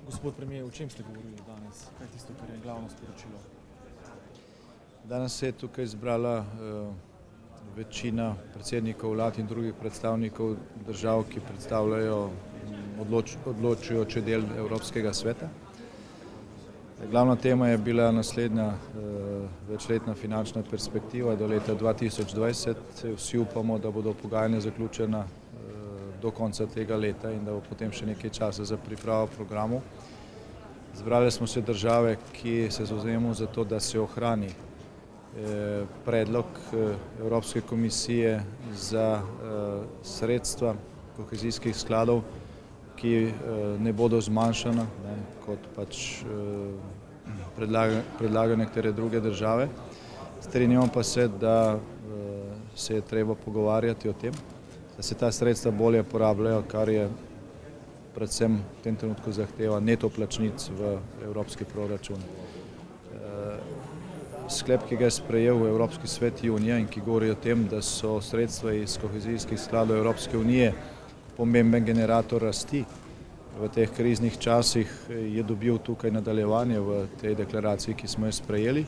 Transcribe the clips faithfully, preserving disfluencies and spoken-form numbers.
Gospod premier, o čem ste govorili danes? Kaj je tisto, kar je glavno sporočilo? Danes se je tukaj zbrala uh, večina predsednikov vlad in drugih predstavnikov držav, ki predstavljajo odloč, odločujoči del Evropskega sveta. Glavna tema je bila naslednja uh, večletna finančna perspektiva do leta dva tisoč dvajset. Vsi upamo, da bodo pogajanja zaključena do konca tega leta in da bo potem še nekaj časa za pripravo programov. Zbrali smo se države, ki se zavzemamo za to, da se ohrani eh, predlog eh, Evropske komisije za eh, sredstva kohezijskih skladov, ki eh, ne bodo zmanjšana, ne, kot pač eh, predlaga, predlaga nekatere druge države. Strinjamo pa se, da eh, se je treba pogovarjati o tem, da se ta sredstva bolje porabljajo, kar je predvsem v tem trenutku zahteva neto plačnic v evropski proračun. Sklep, ki ga je sprejel Evropski svet junija in ki govori o tem, da so sredstva iz kohezijskih skladov Evropske unije pomemben generator rasti v teh kriznih časih, je dobil tukaj nadaljevanje v tej deklaraciji, ki smo jo sprejeli,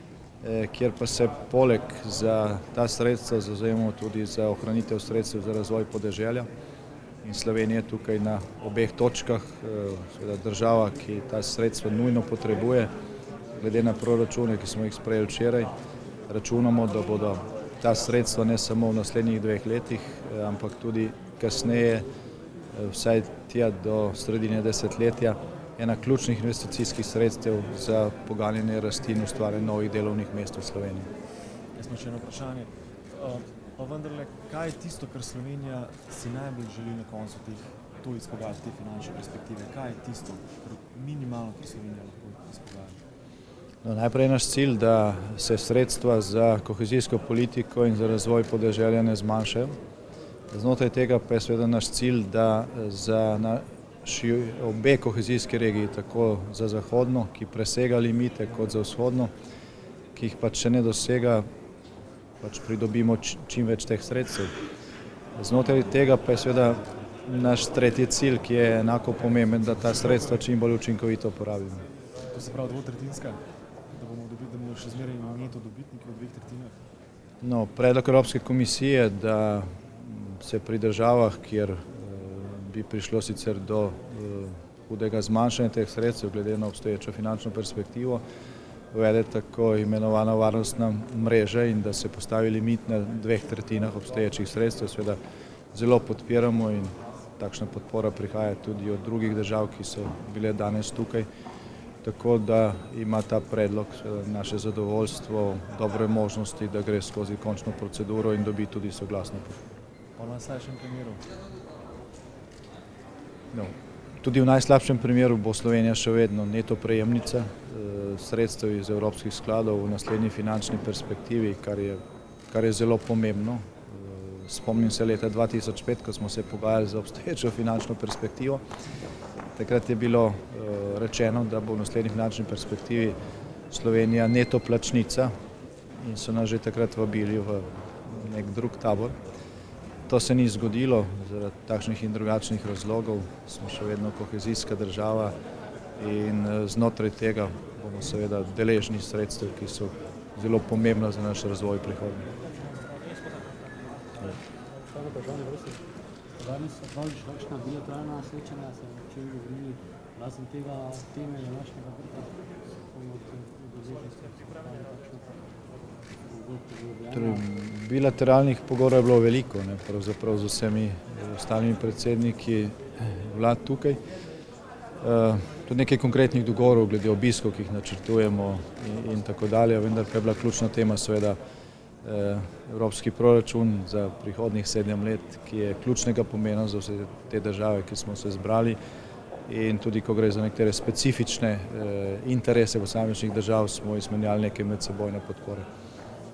kjer pa se poleg za ta sredstva zavzemamo tudi za ohranitev sredstev za razvoj podeželja. In Slovenija je tukaj na obeh točkah, seveda država, ki ta sredstva nujno potrebuje, glede na proračune, ki smo jih sprejeli včeraj. Računamo, da bodo ta sredstva ne samo v naslednjih dveh letih, ampak tudi kasneje, vsaj tja do sredine desetletja, ena ključnih investicijskih sredstev za poganjanje rasti in ustvarjanje novih delovnih mest v Sloveniji. Jaz imam še eno vprašanje. Pa vendarle, kaj je tisto, kar Slovenija si najbolj želi na koncu teh, to izpogajati, te finančne perspektive? Kaj je tisto, kar minimalno, kar Slovenija lahko izpogaja? No, najprej je naš cilj, da se sredstva za kohezijsko politiko in za razvoj podeželja ne zmanjšajo. Znotraj tega pa je seveda naš cilj, da za na obe kohezijske regiji, tako za zahodno, ki presega limite, kot za vzhodno, ki jih pač še ne dosega, pač pridobimo čim več teh sredstev. Znotraj tega pa je seveda naš tretji cilj, ki je enako pomemben, da ta sredstva čim bolj učinkovito porabimo. To se pravi dvotretjinska, da bomo dobili, da bomo še zmeraj neto dobitniki v dveh tretjinah? No, predlog Evropske komisije, da se pri državah, kjer bi prišlo sicer do hudega zmanjšanja teh sredstev glede na obstoječo finančno perspektivo, uvede tako imenovana varnostna mreža in da se postavi limit na dveh tretjinah obstoječih sredstev. Seveda zelo podpiramo in takšna podpora prihaja tudi od drugih držav, ki so bile danes tukaj. Tako da ima ta predlog naše zadovoljstvo, dobre možnosti, da gre skozi končno proceduro in dobi tudi soglasno podporo. Pa v najslabšem primeru? No, tudi v najslabšem primeru bo Slovenija še vedno neto prejemnica sredstev iz evropskih skladov v naslednji finančni perspektivi, kar je, kar je zelo pomembno. Spomnim se leta dva tisoč pet, ko smo se pogajali za obstoječo finančno perspektivo. Takrat je bilo rečeno, da bo v naslednji finančni perspektivi Slovenija neto plačnica in so nas že takrat vabili v nek drug tabor. To se ni zgodilo, zaradi takšnih in drugačnih razlogov, smo še vedno kohezijska država in znotraj tega bomo seveda deležni sredstev, ki so zelo pomembna za naš razvoj prihodnje. Danes so praviš kakšna bilateralna srečanja, se včeraj govorili, razen tega teme današnjega vrha, Torej, bilateralnih pogovorov je bilo veliko, ne, pravzaprav z vsemi ostalimi predsedniki vlad tukaj. Uh, tudi nekaj konkretnih dogovorov glede obiskov, ki jih načrtujemo in, in tako dalje, vendar pa je bila ključna tema seveda uh, evropski proračun za prihodnjih sedem let, ki je ključnega pomena za vse te države, ki smo se zbrali, in tudi ko gre za nekatere specifične uh, interese posameznih držav, smo izmenjali neke medsebojne podpore.